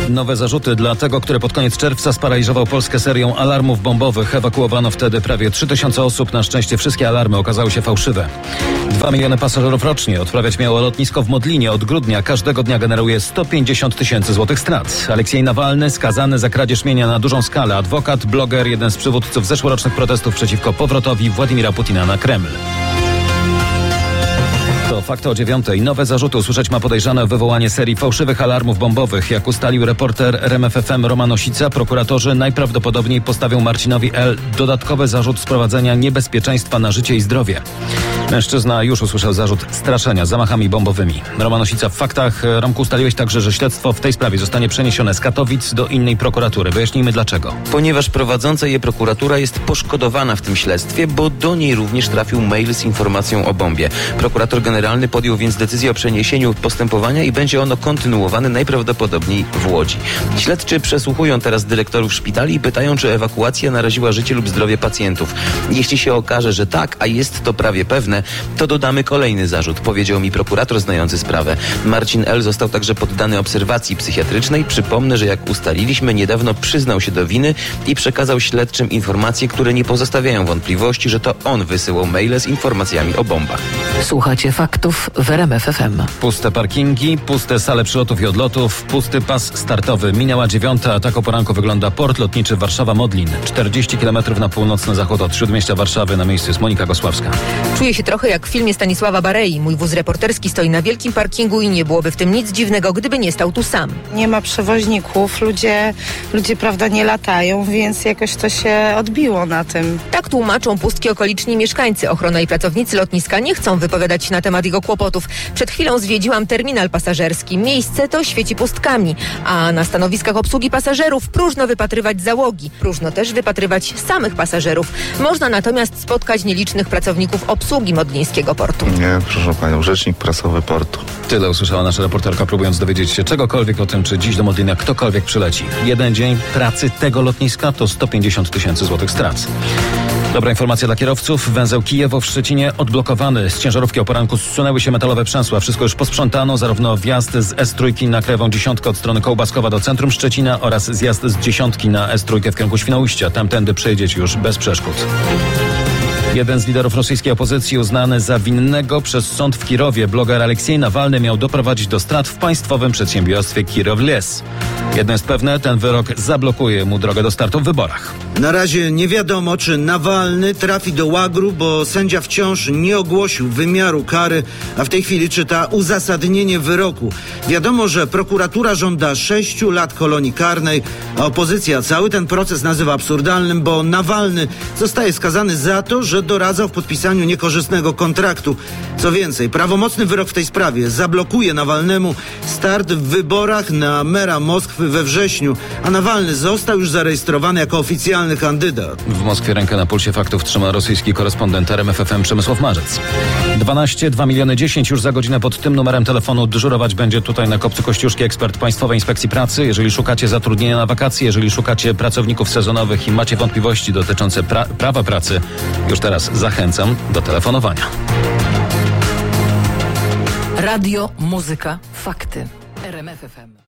Nowe zarzuty dla tego, który pod koniec czerwca sparaliżował Polskę serią alarmów bombowych. Ewakuowano wtedy prawie 3000 osób. Na szczęście wszystkie alarmy okazały się fałszywe. 2 miliony pasażerów rocznie odprawiać miało lotnisko w Modlinie. Od grudnia każdego dnia generuje 150 tysięcy złotych strat. Aleksiej Nawalny skazany za kradzież mienia na dużą skalę. Adwokat, bloger, jeden z przywódców zeszłorocznych protestów przeciwko powrotowi Władimira Putina na Kreml. To Fakty o 9:00. Nowe zarzuty usłyszeć ma podejrzany o wywołanie serii fałszywych alarmów bombowych. Jak ustalił reporter RMF FM Roman Osica, prokuratorzy najprawdopodobniej postawią Marcinowi L. dodatkowy zarzut sprowadzenia niebezpieczeństwa na życie i zdrowie. Mężczyzna już usłyszał zarzut straszenia zamachami bombowymi. Roman Osica w Faktach. Romku, ustaliłeś także, że śledztwo w tej sprawie zostanie przeniesione z Katowic do innej prokuratury. Wyjaśnijmy dlaczego. Ponieważ prowadząca je prokuratura jest poszkodowana w tym śledztwie, bo do niej również trafił mail z informacją o bombie. Prokurator generalny podjął więc decyzję o przeniesieniu postępowania i będzie ono kontynuowane najprawdopodobniej w Łodzi. Śledczy przesłuchują teraz dyrektorów szpitali i pytają, czy ewakuacja naraziła życie lub zdrowie pacjentów. Jeśli się okaże, że tak, a jest to prawie pewne, to dodamy kolejny zarzut, powiedział mi prokurator znający sprawę. Marcin L. został także poddany obserwacji psychiatrycznej. Przypomnę, że jak ustaliliśmy, niedawno przyznał się do winy i przekazał śledczym informacje, które nie pozostawiają wątpliwości, że to on wysyłał maile z informacjami o bombach. Słuchacie Faktów w RMF FM. Puste parkingi, puste sale przylotów i odlotów, pusty pas startowy. Minęła 9:00, a tak o poranku wygląda port lotniczy Warszawa-Modlin. 40 km na północny zachód od śródmieścia Warszawy. Na miejscu jest Monika Gosławska. Czuję się trochę jak w filmie Stanisława Barei. Mój wóz reporterski stoi na wielkim parkingu i nie byłoby w tym nic dziwnego, gdyby nie stał tu sam. Nie ma przewoźników, ludzie prawda, nie latają, więc jakoś to się odbiło na tym. Tak tłumaczą pustki okoliczni mieszkańcy. Ochrona i pracownicy lotniska nie chcą wypowiadać się na temat jego kłopotów. Przed chwilą zwiedziłam terminal pasażerski. Miejsce to świeci pustkami, a na stanowiskach obsługi pasażerów próżno wypatrywać załogi. Próżno też wypatrywać samych pasażerów. Można natomiast spotkać nielicznych pracowników obsługi modlińskiego portu. Nie, proszę panią, rzecznik prasowy portu. Tyle usłyszała nasza reporterka, próbując dowiedzieć się czegokolwiek o tym, czy dziś do Modlina ktokolwiek przyleci. Jeden dzień pracy tego lotniska to 150 tysięcy złotych strat. Dobra informacja dla kierowców. Węzeł Kijewo w Szczecinie odblokowany. Z ciężarówki o poranku zsunęły się metalowe przęsła. Wszystko już posprzątano. Zarówno wjazd z S3 na Krajową 10 od strony Kołbaskowa do centrum Szczecina oraz zjazd z 10 na S3 w kierunku Świnoujścia. Tamtędy przejedziecie już bez przeszkód. Jeden z liderów rosyjskiej opozycji uznany za winnego przez sąd w Kirowie, bloger Aleksiej Nawalny, miał doprowadzić do strat w państwowym przedsiębiorstwie Kirov-Les. Jedno jest pewne, ten wyrok zablokuje mu drogę do startu w wyborach. Na razie nie wiadomo, czy Nawalny trafi do łagru, bo sędzia wciąż nie ogłosił wymiaru kary, a w tej chwili czyta uzasadnienie wyroku. Wiadomo, że prokuratura żąda 6 lat kolonii karnej, a opozycja cały ten proces nazywa absurdalnym, bo Nawalny zostaje skazany za to, że doradzał w podpisaniu niekorzystnego kontraktu. Co więcej, prawomocny wyrok w tej sprawie zablokuje Nawalnemu start w wyborach na mera Moskwy we wrześniu, a Nawalny został już zarejestrowany jako oficjalny kandydat. W Moskwie rękę na pulsie faktów trzyma rosyjski korespondent RMF FM Przemysław Marzec. 2 miliony 10 już za godzinę pod tym numerem telefonu dyżurować będzie tutaj na Kopcu Kościuszki ekspert Państwowej Inspekcji Pracy. Jeżeli szukacie zatrudnienia na wakacje, jeżeli szukacie pracowników sezonowych i macie wątpliwości dotyczące prawa pracy, już teraz zachęcam do telefonowania. Radio, muzyka, fakty. RMF FM.